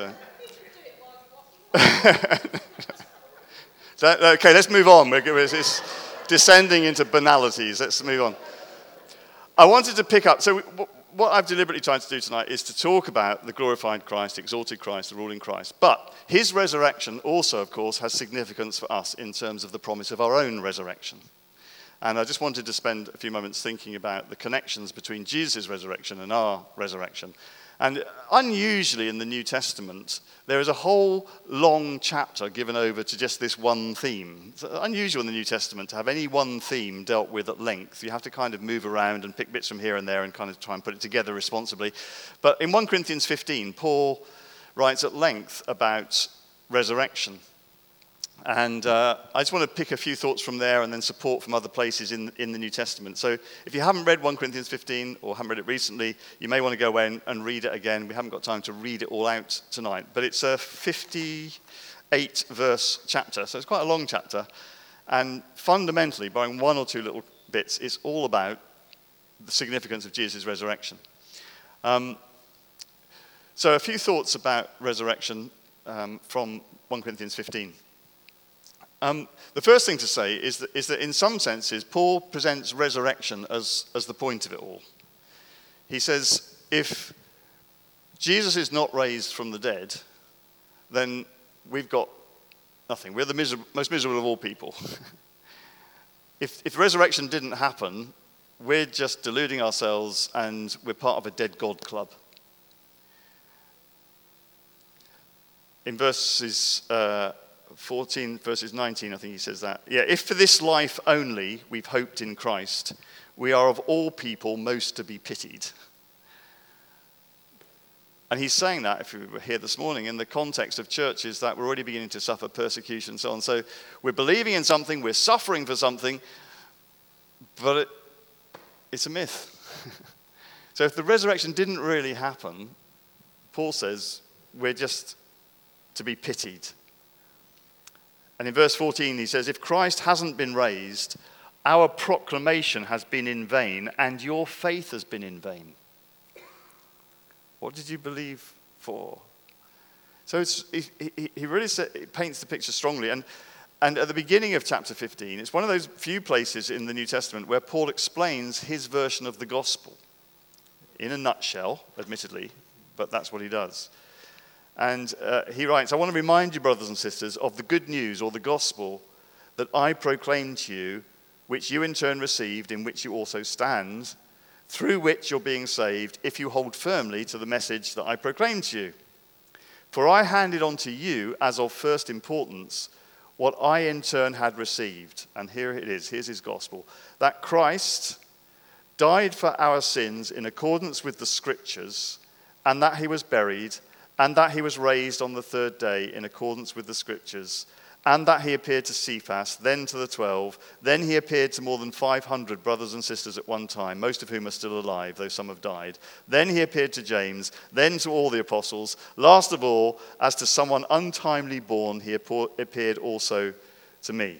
okay, let's move on. It's descending into banalities. Let's move on. I wanted to pick up, so what I've deliberately tried to do tonight is to talk about the glorified Christ, exalted Christ, the ruling Christ. But his resurrection also, of course, has significance for us in terms of the promise of our own resurrection. And I just wanted to spend a few moments thinking about the connections between Jesus' resurrection and our resurrection. And unusually in the New Testament, there is a whole long chapter given over to just this one theme. It's unusual in the New Testament to have any one theme dealt with at length. You have to kind of move around and pick bits from here and there and kind of try and put it together responsibly. But in 1 Corinthians 15, Paul writes at length about resurrection. And I just want to pick a few thoughts from there and then support from other places in the New Testament. So if you haven't read 1 Corinthians 15 or haven't read it recently, you may want to go away and read it again. We haven't got time to read it all out tonight. But it's a 58-verse chapter, so it's quite a long chapter. And fundamentally, barring one or two little bits, it's all about the significance of Jesus' resurrection. So a few thoughts about resurrection from 1 Corinthians 15. The first thing to say is that in some senses, Paul presents resurrection as the point of it all. He says, if Jesus is not raised from the dead, then we've got nothing. We're the most miserable of all people. If resurrection didn't happen, we're just deluding ourselves and we're part of a dead God club. In verses 14, verses 19, I think he says that. Yeah, if for this life only we've hoped in Christ, we are of all people most to be pitied. And he's saying that, if you were here this morning, in the context of churches that were already beginning to suffer persecution and so on. So we're believing in something, we're suffering for something, but it's a myth. So if the resurrection didn't really happen, Paul says we're just to be pitied. And in verse 14 he says, if Christ hasn't been raised, our proclamation has been in vain and your faith has been in What did you believe for? So he really paints the picture strongly. And at the beginning of chapter 15, it's one of those few places in the New Testament where Paul explains his version of the gospel. In a nutshell, admittedly, but that's what he does. And he writes, I want to remind you, brothers and sisters, of the good news or the gospel that I proclaimed to you, which you in turn received, in which you also stand, through which you're being saved, if you hold firmly to the message that I proclaimed to you. For I handed on to you, as of first importance, what I in turn had received. And here it is, here's his gospel. That Christ died for our sins in accordance with the Scriptures, and that he was buried, and that he was raised on the third day in accordance with the Scriptures, and that he appeared to Cephas, then to the 12. Then he appeared to more than 500 brothers and sisters at one time, most of whom are still alive, though some have died. Then he appeared to James, then to all the apostles. Last of all, as to someone untimely born, he appeared also to me.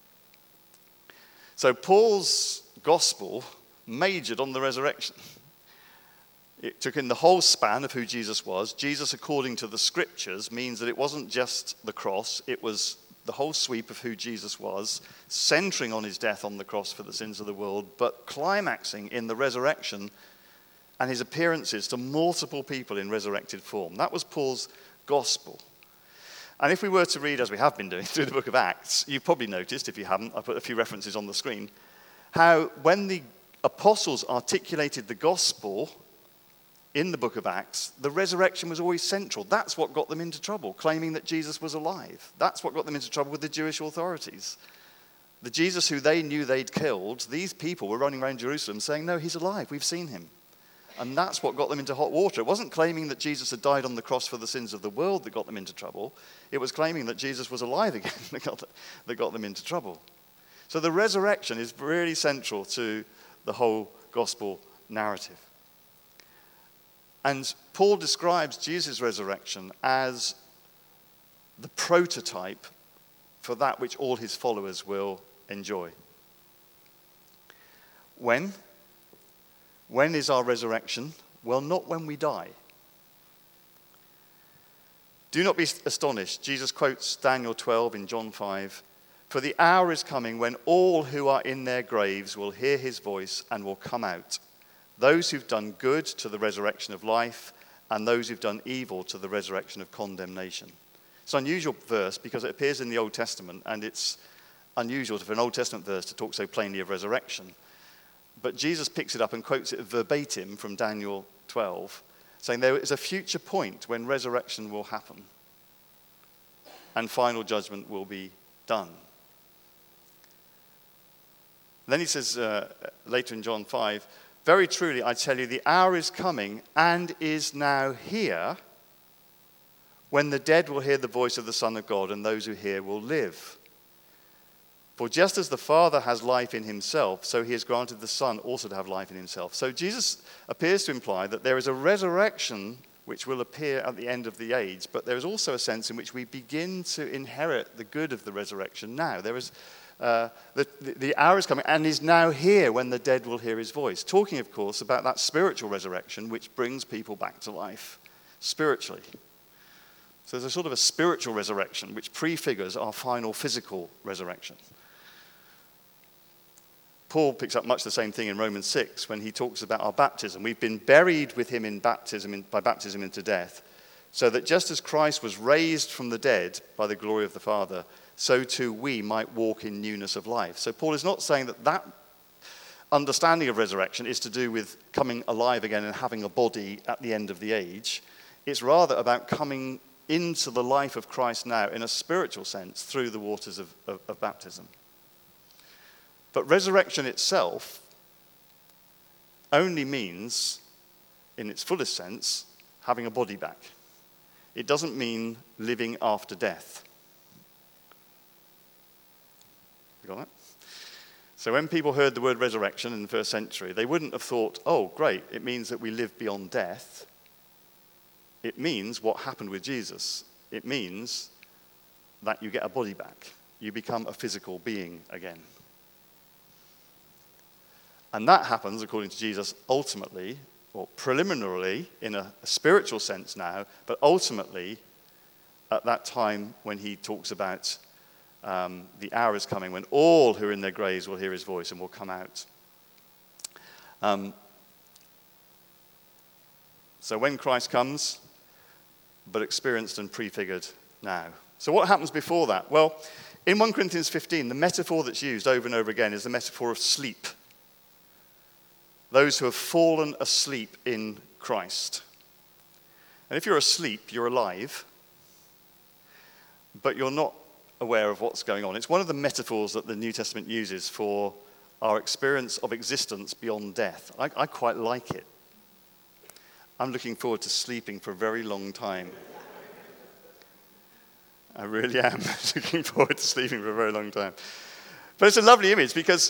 So Paul's gospel majored on the resurrection. It took in the whole span of who Jesus was. Jesus, according to the Scriptures, means that it wasn't just the cross, it was the whole sweep of who Jesus was, centering on his death on the cross for the sins of the world, but climaxing in the resurrection and his appearances to multiple people in resurrected form. That was Paul's gospel. And if we were to read, as we have been doing, through the book of Acts, you've probably noticed, if you haven't, I put a few references on the screen, how when the apostles articulated the gospel in the book of Acts, the resurrection was always central. That's what got them into trouble, claiming that Jesus was alive. That's what got them into trouble with the Jewish authorities. The Jesus who they knew they'd killed, these people were running around Jerusalem saying, no, he's alive, we've seen him. And that's what got them into hot water. It wasn't claiming that Jesus had died on the cross for the sins of the world that got them into trouble. It was claiming that Jesus was alive again that got them into trouble. So the resurrection is really central to the whole gospel narrative. And Paul describes Jesus' resurrection as the prototype for that which all his followers will enjoy. When? When is our resurrection? Well, not when we die. Do not be astonished. Jesus quotes Daniel 12 in John 5. For the hour is coming when all who are in their graves will hear his voice and will come out. Those who've done good to the resurrection of life, and those who've done evil to the resurrection of condemnation. It's an unusual verse because it appears in the Old Testament, and it's unusual for an Old Testament verse to talk so plainly of resurrection. But Jesus picks it up and quotes it verbatim from Daniel 12, saying there is a future point when resurrection will happen and final judgment will be done. Then he says later in John 5, very truly, I tell you, the hour is coming and is now here when the dead will hear the voice of the Son of God, and those who hear will live. For just as the Father has life in himself, so he has granted the Son also to have life in himself. So Jesus appears to imply that there is a resurrection which will appear at the end of the age, but there is also a sense in which we begin to inherit the good of the resurrection now. There is the hour is coming and is now here when the dead will hear his voice. Talking, of course, about that spiritual resurrection which brings people back to life spiritually. So there's a sort of a spiritual resurrection which prefigures our final physical resurrection. Paul picks up much the same thing in Romans 6 when he talks about our baptism. We've been buried with him by baptism into death, so that just as Christ was raised from the dead by the glory of the Father, so too we might walk in newness of life. So Paul is not saying that understanding of resurrection is to do with coming alive again and having a body at the end of the age. It's rather about coming into the life of Christ now in a spiritual sense through the waters of baptism. But resurrection itself only means, in its fullest sense, having a body back. It doesn't mean living after death. You got that? So when people heard the word resurrection in the first century, they wouldn't have thought, oh, great, it means that we live beyond death. It means what happened with Jesus. It means that you get a body back. You become a physical being again. And that happens, according to Jesus, ultimately, or preliminarily, in a spiritual sense now, but ultimately at that time when he talks about the hour is coming when all who are in their graves will hear his voice and will come out. So when Christ comes, but experienced and prefigured now. So what happens before that? Well, in 1 Corinthians 15, the metaphor that's used over and over again is the metaphor of sleep. Those who have fallen asleep in Christ. And if you're asleep, you're alive, but you're not aware of what's going on. It's one of the metaphors that the New Testament uses for our experience of existence beyond death. I quite like it. I'm looking forward to sleeping for a very long time. I really am looking forward to sleeping for a very long time. But it's a lovely image because,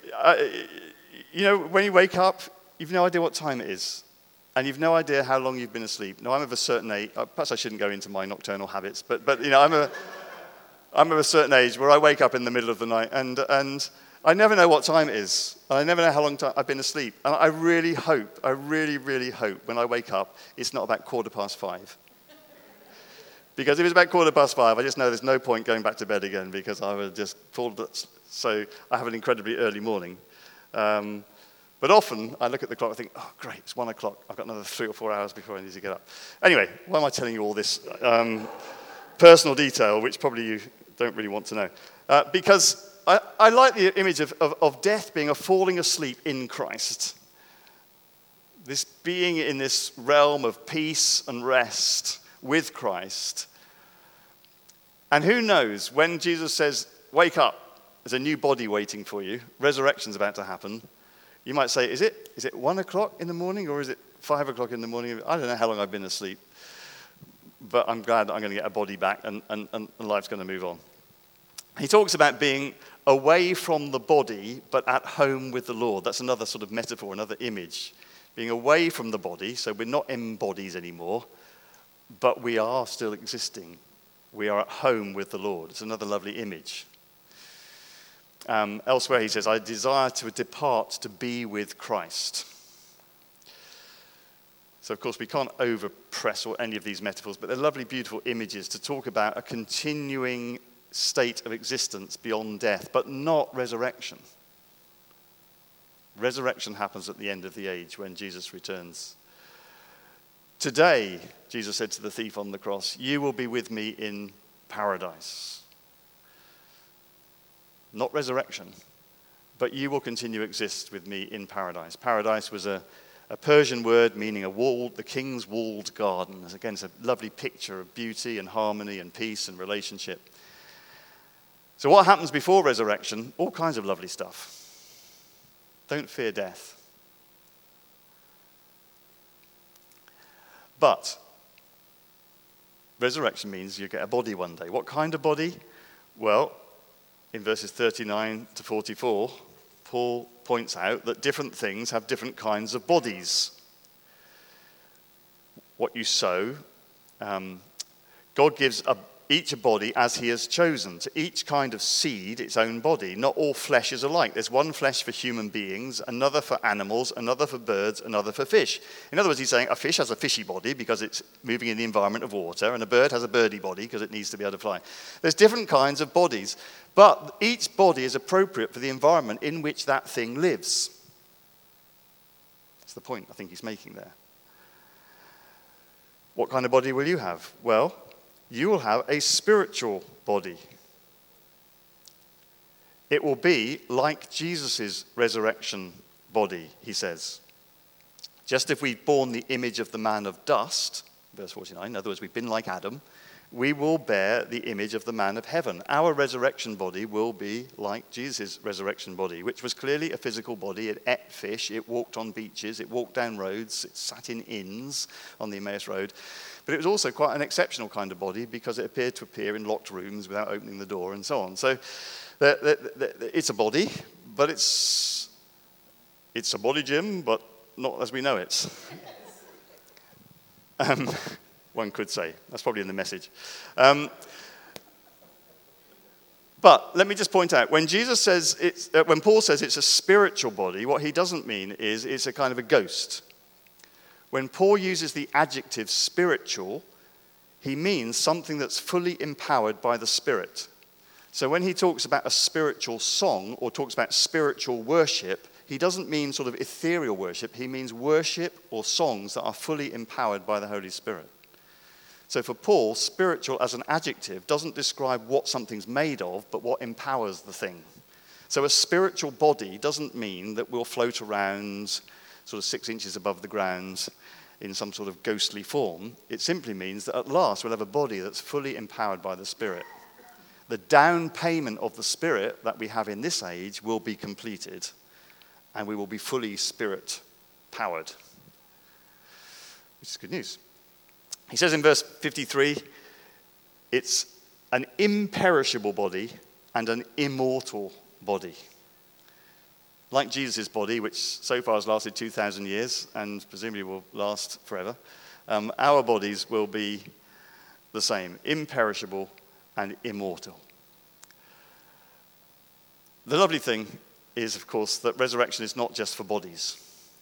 when you wake up, you've no idea what time it is. And you've no idea how long you've been asleep. Now, I'm of a certain age. Perhaps I shouldn't go into my nocturnal habits, but I'm of a certain age where I wake up in the middle of the night and I never know what time it is. And I never know how long I've been asleep. And I really hope, really hope when I wake up, it's not about 5:15. Because if it's about 5:15, I just know there's no point going back to bed again because I would just fall. So I have an incredibly early morning. But often I look at the clock and think, oh, great, it's 1 o'clock. I've got another 3 or 4 hours before I need to get up. Anyway, why am I telling you all this personal detail, which probably you don't really want to know? Because I like the image of death being a falling asleep in Christ. This being in this realm of peace and rest with Christ. And who knows, when Jesus says, wake up, there's a new body waiting for you, resurrection's about to happen, you might say, is it 1 o'clock in the morning or is it 5 o'clock in the morning? I don't know how long I've been asleep, but I'm glad that I'm going to get a body back and life's going to move on. He talks about being away from the body, but at home with the Lord. That's another sort of metaphor, another image. Being away from the body, so we're not in bodies anymore, but we are still existing. We are at home with the Lord. It's another lovely image. Elsewhere he says, I desire to depart to be with Christ. So of course we can't overpress or any of these metaphors, but they're lovely, beautiful images to talk about a continuing state of existence beyond death, but not resurrection. Resurrection happens at the end of the age when Jesus returns. Today, Jesus said to the thief on the cross, you will be with me in paradise. Not resurrection, but you will continue to exist with me in paradise. Paradise was a Persian word meaning the king's walled garden. Again, it's a lovely picture of beauty and harmony and peace and relationship. So what happens before resurrection? All kinds of lovely stuff. Don't fear death. But resurrection means you get a body one day. What kind of body? Well, in verses 39 to 44, Paul points out that different things have different kinds of bodies. What you sow, God gives each a body as he has chosen. To each kind of seed, its own body. Not all flesh is alike. There's one flesh for human beings, another for animals, another for birds, another for fish. In other words, he's saying a fish has a fishy body because it's moving in the environment of water, and a bird has a birdy body because it needs to be able to fly. There's different kinds of bodies, but each body is appropriate for the environment in which that thing lives. That's the point I think he's making there. What kind of body will you have? Well, you will have a spiritual body. It will be like Jesus' resurrection body, he says. Just if we've borne the image of the man of dust, verse 49, in other words, we've been like Adam, we will bear the image of the man of heaven. Our resurrection body will be like Jesus' resurrection body, which was clearly a physical body. It ate fish, it walked on beaches, it walked down roads, it sat in inns on the Emmaus Road. But it was also quite an exceptional kind of body because it appeared to appear in locked rooms without opening the door and so on. So it's a body, but it's a body, Jim, but not as we know it. One could say. That's probably in the message. But let me just point out, when Jesus says when Paul says it's a spiritual body, what he doesn't mean is it's a kind of a ghost. When Paul uses the adjective spiritual, he means something that's fully empowered by the Spirit. So when he talks about a spiritual song or talks about spiritual worship, he doesn't mean sort of ethereal worship. He means worship or songs that are fully empowered by the Holy Spirit. So for Paul, spiritual as an adjective doesn't describe what something's made of, but what empowers the thing. So a spiritual body doesn't mean that we'll float around sort of 6 inches above the ground in some sort of ghostly form. It simply means that at last we'll have a body that's fully empowered by the Spirit. The down payment of the Spirit that we have in this age will be completed, and we will be fully Spirit-powered, which is good news. He says in verse 53, it's an imperishable body and an immortal body. Like Jesus' body, which so far has lasted 2,000 years and presumably will last forever, our bodies will be the same, imperishable and immortal. The lovely thing is, of course, that resurrection is not just for bodies.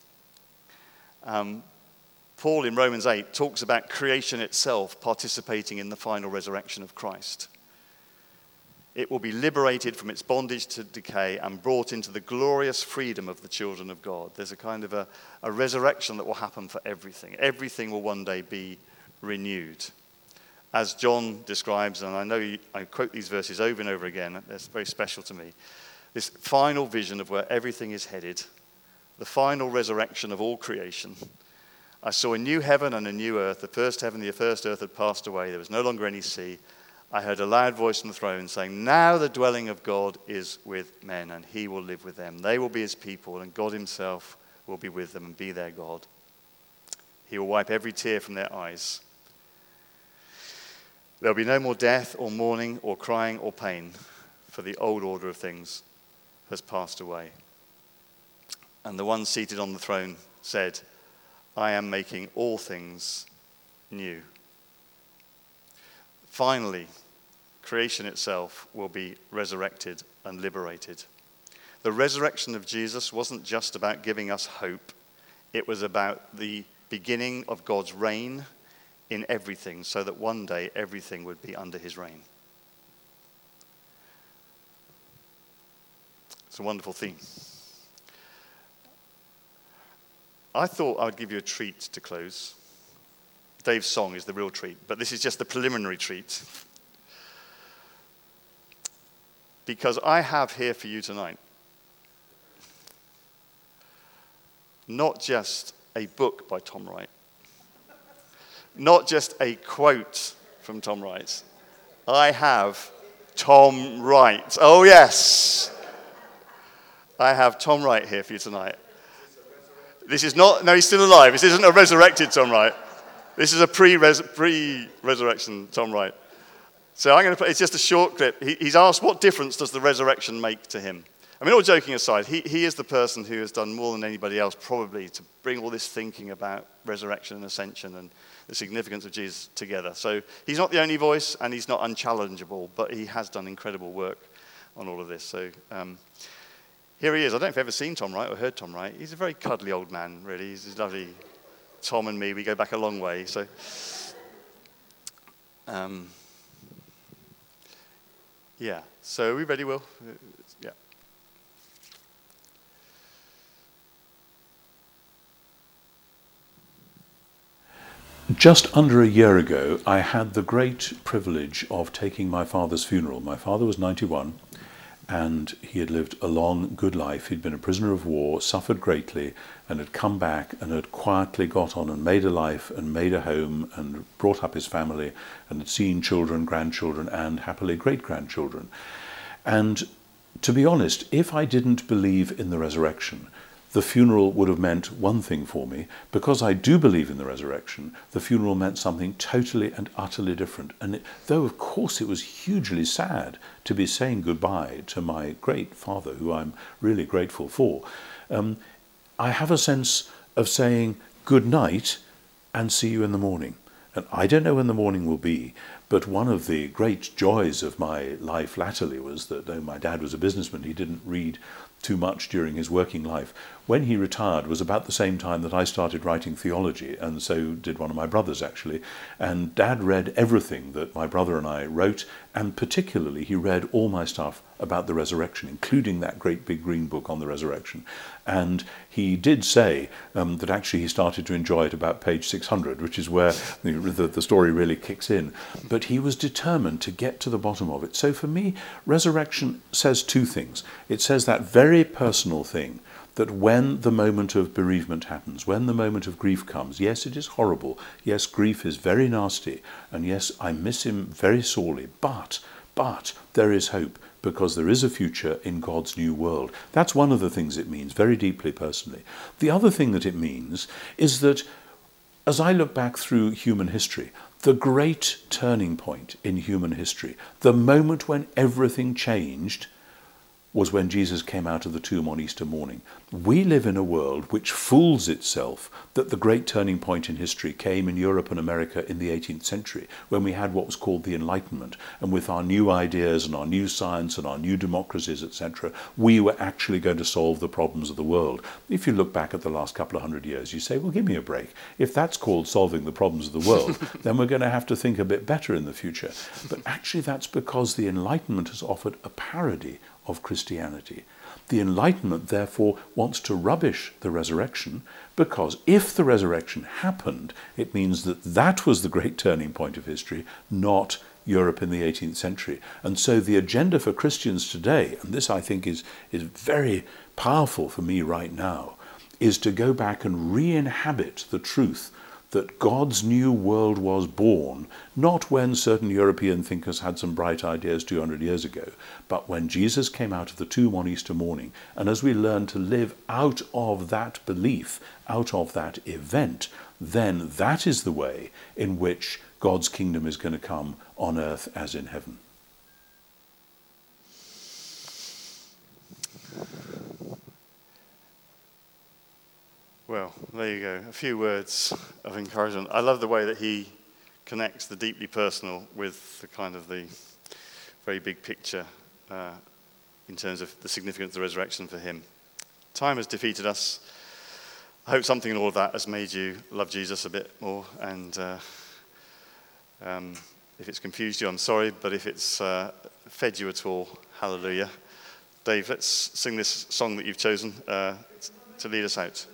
Paul in Romans 8 talks about creation itself participating in the final resurrection of Christ. It will be liberated from its bondage to decay and brought into the glorious freedom of the children of God. There's a kind of a resurrection that will happen for everything. Everything will one day be renewed. As John describes, and I know I quote these verses over and over again, that's very special to me, this final vision of where everything is headed, the final resurrection of all creation. I saw a new heaven and a new earth. The first heaven and the first earth had passed away. There was no longer any sea. I heard a loud voice from the throne saying, "Now the dwelling of God is with men, and he will live with them. They will be his people, and God himself will be with them and be their God. He will wipe every tear from their eyes. There will be no more death or mourning or crying or pain, for the old order of things has passed away." And the one seated on the throne said, "I am making all things new." Finally, creation itself will be resurrected and liberated. The resurrection of Jesus wasn't just about giving us hope. It was about the beginning of God's reign in everything, so that one day everything would be under his reign. It's a wonderful theme. I thought I would give you a treat to close. Dave's song is the real treat, but this is just the preliminary treat. Because I have here for you tonight not just a book by Tom Wright, not just a quote from Tom Wright. I have Tom Wright. Oh, yes. I have Tom Wright here for you tonight. This is not, no, he's still alive. This isn't a resurrected Tom Wright. This is a pre-resurrection Tom Wright. So I'm going to play, it's just a short clip. He's asked, what difference does the resurrection make to him? I mean, all joking aside, he is the person who has done more than anybody else probably to bring all this thinking about resurrection and ascension and the significance of Jesus together. So he's not the only voice, and he's not unchallengeable, but he has done incredible work on all of this. So here he is. I don't know if you've ever seen Tom Wright or heard Tom Wright. He's a very cuddly old man, really. He's lovely. Tom and me, we go back a long way. So yeah. So are we ready, Will? Yeah. Just under a year ago, I had the great privilege of taking my father's funeral. My father was 91, and he had lived a long, good life. He'd been a prisoner of war, suffered greatly, and had come back and had quietly got on and made a life and made a home and brought up his family and had seen children, grandchildren, and happily great-grandchildren. And to be honest, if I didn't believe in the resurrection, the funeral would have meant one thing for me. Because I do believe in the resurrection, the funeral meant something totally and utterly different. And though, of course, it was hugely sad to be saying goodbye to my great father, who I'm really grateful for, I have a sense of saying good night and see you in the morning. And I don't know when the morning will be, but one of the great joys of my life latterly was that, though my dad was a businessman, he didn't read too much during his working life. When he retired was about the same time that I started writing theology, and so did one of my brothers actually. And Dad read everything that my brother and I wrote, and particularly he read all my stuff about the resurrection, including that great big green book on the resurrection. And he did say that actually he started to enjoy it about page 600, which is where the story really kicks in. But he was determined to get to the bottom of it. So for me, resurrection says two things. It says that very personal thing, that when the moment of bereavement happens, when the moment of grief comes, yes, it is horrible. Yes, grief is very nasty. And yes, I miss him very sorely. But there is hope, because there is a future in God's new world. That's one of the things it means, very deeply personally. The other thing that it means is that as I look back through human history, the great turning point in human history, the moment when everything changed, was when Jesus came out of the tomb on Easter morning. We live in a world which fools itself that the great turning point in history came in Europe and America in the 18th century, when we had what was called the Enlightenment, and with our new ideas and our new science and our new democracies, etc., we were actually going to solve the problems of the world. If you look back at the last couple of hundred years, you say, well, give me a break. If that's called solving the problems of the world, then we're going to have to think a bit better in the future. But actually that's because the Enlightenment has offered a parody of Christianity. The Enlightenment, therefore, wants to rubbish the resurrection, because if the resurrection happened, it means that that was the great turning point of history, not Europe in the 18th century. And so the agenda for Christians today, and this I think is very powerful for me right now, is to go back and re-inhabit the truth that God's new world was born, not when certain European thinkers had some bright ideas 200 years ago, but when Jesus came out of the tomb on Easter morning. And as we learn to live out of that belief, out of that event, then that is the way in which God's kingdom is going to come on earth as in heaven. Well, there you go. A few words of encouragement. I love the way that he connects the deeply personal with the kind of the very big picture in terms of the significance of the resurrection for him. Time has defeated us. I hope something in all of that has made you love Jesus a bit more. And if it's confused you, I'm sorry. But if it's fed you at all, hallelujah. Dave, let's sing this song that you've chosen to lead us out.